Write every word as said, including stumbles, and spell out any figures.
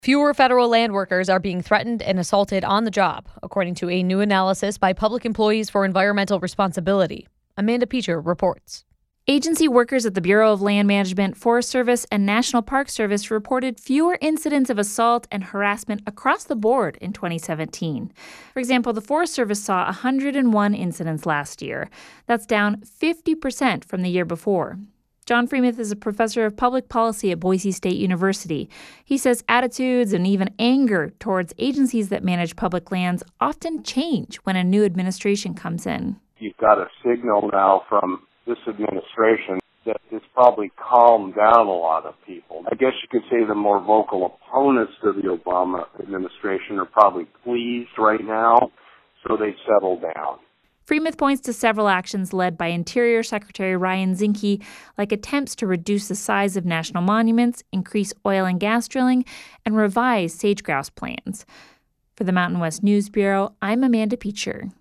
Fewer federal land workers are being threatened and assaulted on the job, according to a new analysis by Public Employees for Environmental Responsibility. Amanda Peacher reports. Agency workers at the Bureau of Land Management, Forest Service, and National Park Service reported fewer incidents of assault and harassment across the board in twenty seventeen. For example, the Forest Service saw one hundred one incidents last year. That's down fifty percent from the year before. John Freemuth is a professor of public policy at Boise State University. He says attitudes and even anger towards agencies that manage public lands often change when a new administration comes in. You've got a signal now from this administration that it's probably calmed down a lot of people. I guess you could say the more vocal opponents to the Obama administration are probably pleased right now, so they've settled down. Freemuth points to several actions led by Interior Secretary Ryan Zinke, like attempts to reduce the size of national monuments, increase oil and gas drilling, and revise sage grouse plans. For the Mountain West News Bureau, I'm Amanda Peacher.